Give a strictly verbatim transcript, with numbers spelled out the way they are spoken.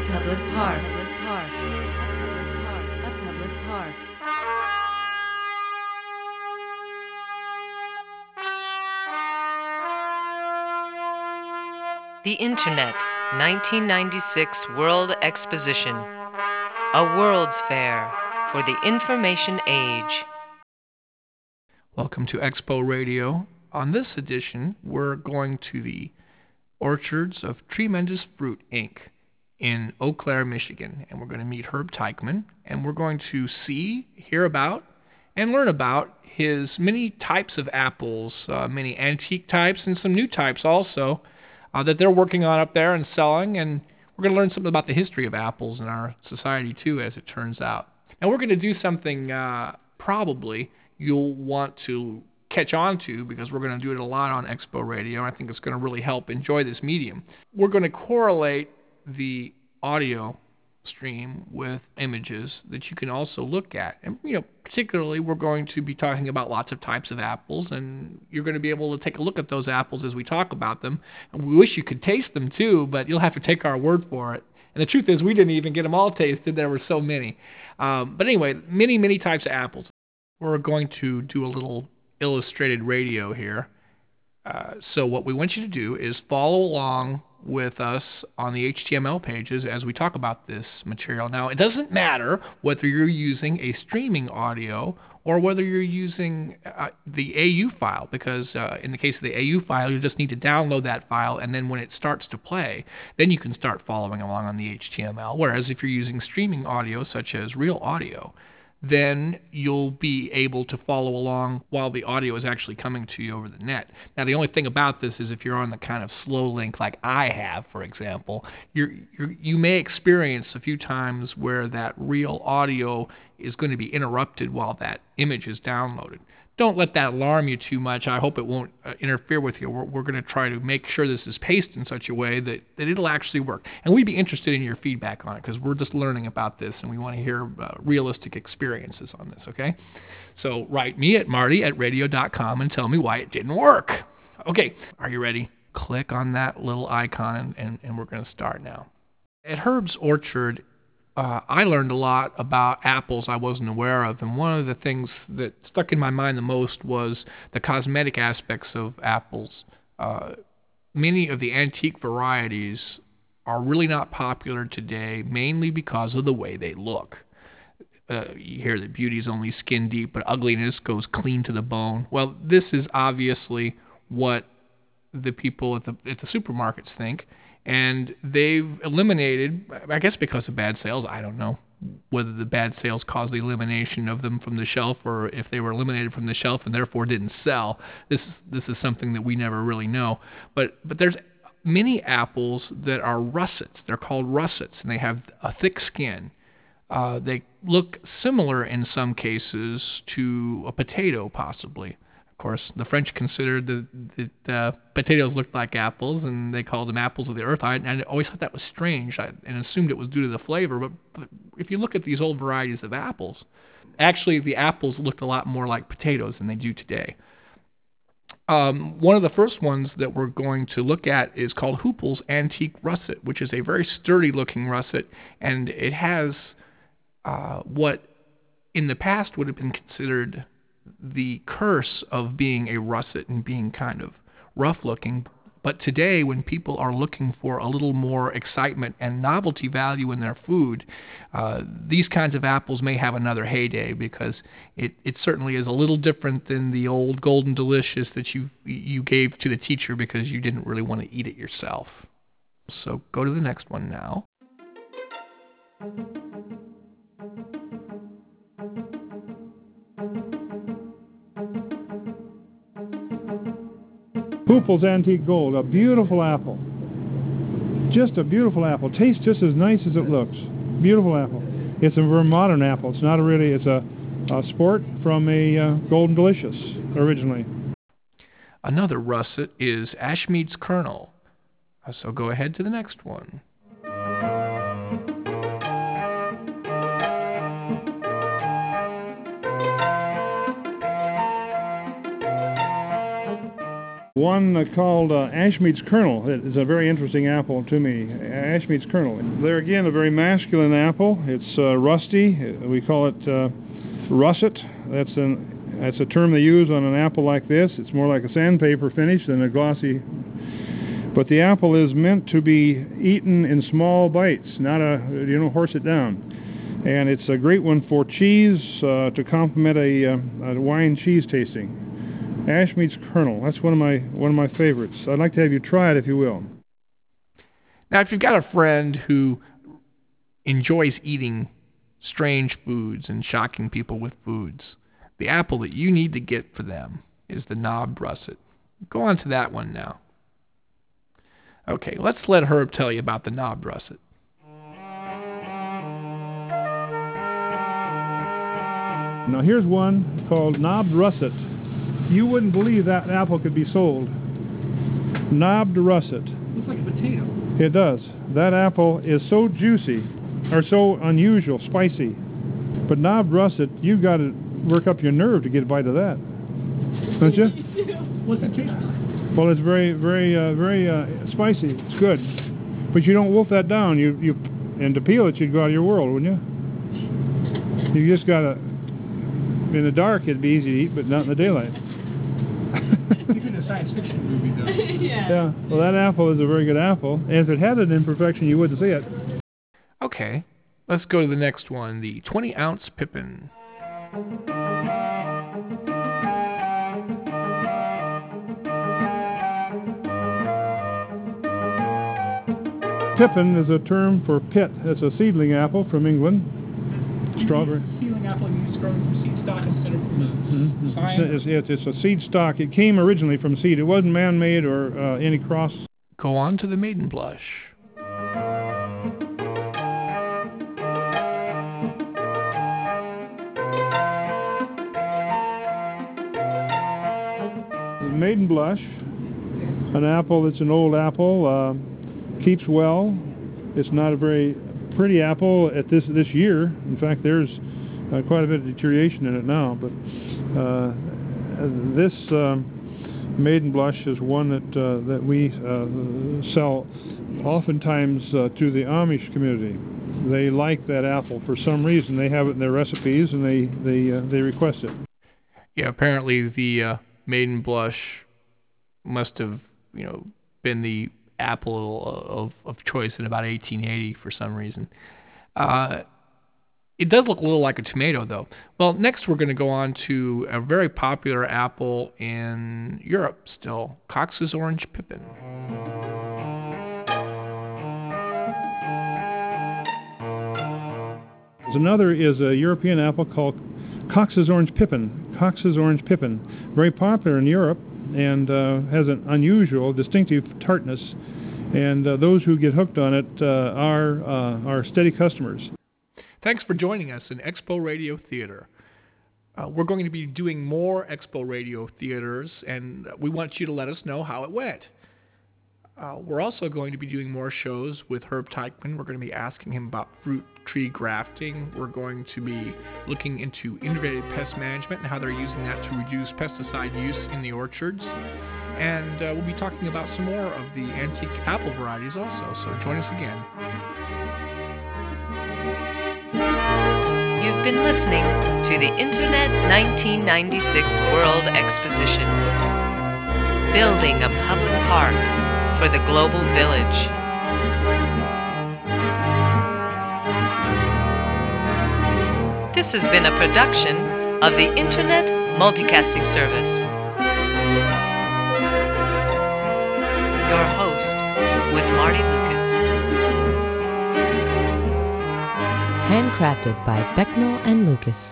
public park. A public park. A public park. The Internet, nineteen ninety-six World Exposition. A World's Fair for the Information Age. Welcome to Expo Radio. On this edition, we're going to the orchards of Tremendous Fruit, Incorporated in Eau Claire, Michigan, and we're going to meet Herb Teichman, and we're going to see, hear about, and learn about his many types of apples, uh, many antique types and some new types also, uh, that they're working on up there and selling, and we're going to learn something about the history of apples in our society too, as it turns out. And we're going to do something uh, probably you'll want to catch on to, because we're going to do it a lot on Expo Radio, and I think it's going to really help enjoy this medium. We're going to correlate the audio stream with images that you can also look at. And, you know, particularly we're going to be talking about lots of types of apples, and you're going to be able to take a look at those apples as we talk about them. And we wish you could taste them too, but you'll have to take our word for it. And the truth is, we didn't even get them all tasted. There were so many. Um, but anyway, many, many types of apples. We're going to do a little illustrated radio here. Uh, so what we want you to do is follow along with us on the H T M L pages as we talk about this material. Now, it doesn't matter whether you're using a streaming audio or whether you're using uh, the A U file, because uh, in the case of the A U file, you just need to download that file, and then when it starts to play, then you can start following along on the H T M L. Whereas if you're using streaming audio, such as Real Audio, then you'll be able to follow along while the audio is actually coming to you over the net. Now, the only thing about this is if you're on the kind of slow link like I have, for example, you're, you're, you may experience a few times where that real audio is going to be interrupted while that image is downloaded. Don't let that alarm you too much. I hope it won't uh, interfere with you. We're, we're going to try to make sure this is paced in such a way that, that it'll actually work. And we'd be interested in your feedback on it, because we're just learning about this and we want to hear uh, realistic experiences on this, okay? So write me at marty at radio dot com and tell me why it didn't work. Okay, are you ready? Click on that little icon and, and, and we're going to start now. At Herb's Orchard, Uh, I learned a lot about apples I wasn't aware of, and one of the things that stuck in my mind the most was the cosmetic aspects of apples. Uh, many of the antique varieties are really not popular today, mainly because of the way they look. Uh, you hear that beauty is only skin deep, but ugliness goes clean to the bone. Well, this is obviously what the people at the at the supermarkets think. And they've eliminated, I guess because of bad sales, I don't know whether the bad sales caused the elimination of them from the shelf, or if they were eliminated from the shelf and therefore didn't sell. This is, this is something that we never really know. But but there's many apples that are russets. They're called russets, and they have a thick skin. Uh, they look similar in some cases to a potato, possibly. Of course, the French considered that, that uh, potatoes looked like apples, and they called them apples of the earth. I, I always thought that was strange, I, and assumed it was due to the flavor. But, but if you look at these old varieties of apples, actually the apples looked a lot more like potatoes than they do today. Um, one of the first ones that we're going to look at is called Hooppel's Antique Russet, which is a very sturdy-looking russet, and it has uh, what in the past would have been considered the curse of being a russet and being kind of rough looking. But today, when people are looking for a little more excitement and novelty value in their food, uh, these kinds of apples may have another heyday, because it, it certainly is a little different than the old Golden Delicious that you you gave to the teacher because you didn't really want to eat it yourself. So go to the next one now. Hooppel's Antique Gold, a beautiful apple. Just a beautiful apple. Tastes just as nice as it looks. Beautiful apple. It's a very modern apple. It's not a really, it's a, a sport from a uh, Golden Delicious originally. Another russet is Ashmead's Kernel. So go ahead to the next one. One uh, called uh, Ashmead's Kernel. It is a very interesting apple to me. Ashmead's Kernel. There again, a very masculine apple. It's uh, rusty. We call it uh, russet. That's an that's a term they use on an apple like this. It's more like a sandpaper finish than a glossy. But the apple is meant to be eaten in small bites, not a you don't horse it down. And it's a great one for cheese uh, to complement a, uh, a wine cheese tasting. Ashmead's Kernel. That's one of my one of my favorites. I'd like to have you try it if you will. Now, if you've got a friend who enjoys eating strange foods and shocking people with foods, the apple that you need to get for them is the knobbed russet. Go on to that one now. Okay, let's let Herb tell you about the knobbed russet. Now here's one called knobbed russet. You wouldn't believe that apple could be sold. Knobbed russet. Looks like a potato. It does. That apple is so juicy, or so unusual, spicy. But knobbed russet, you've got to work up your nerve to get a bite of that. Don't you? What's it taste like? Well, it's very, very, uh, very uh, spicy. It's good. But you don't wolf that down. You, you, and to peel it, you'd go out of your world, wouldn't you? You just got to, in the dark, it'd be easy to eat, but not in the daylight. Think of a science fiction movie, though. Yeah. Yeah, well, that apple is a very good apple. And if it had an imperfection, you wouldn't see it. Okay, let's go to the next one, the twenty-ounce pippin. Pippin is a term for pit. It's a seedling apple from England. Strawberry. Seedling apple used growing from seed stock instead of from the Mm-hmm. sign. It's, it's, it's a seed stock. It came originally from seed. It wasn't man-made or uh, any cross. Go on to the maiden blush. The maiden blush, an apple that's an old apple, uh, keeps well. It's not a very pretty apple at this this year. In fact, there's uh, quite a bit of deterioration in it now. But uh, this um, maiden blush is one that uh, that we uh, sell oftentimes uh, to the Amish community. They like that apple for some reason. They have it in their recipes, and they they uh, they request it. Yeah, apparently the uh, maiden blush must have, you know, been the apple of, of choice in about eighteen eighty for some reason. Uh, it does look a little like a tomato, though. Well, next we're going to go on to a very popular apple in Europe still, Cox's Orange Pippin. Another is a European apple called Cox's Orange Pippin. Cox's Orange Pippin, very popular in Europe, and uh, has an unusual, distinctive tartness. And uh, those who get hooked on it uh, are uh, are steady customers. Thanks for joining us in Expo Radio Theater. Uh, we're going to be doing more Expo Radio Theaters, and we want you to let us know how it went. Uh, we're also going to be doing more shows with Herb Teichman. We're going to be asking him about fruit tree grafting. We're going to be looking into integrated pest management and how they're using that to reduce pesticide use in the orchards. And uh, we'll be talking about some more of the antique apple varieties also, so join us again. You've been listening to the Internet nineteen ninety-six World Exposition, building a public park for the global village. This has been a production of the Internet Multicasting Service. Your host was Marty Lucas. Handcrafted by Becknell and Lucas.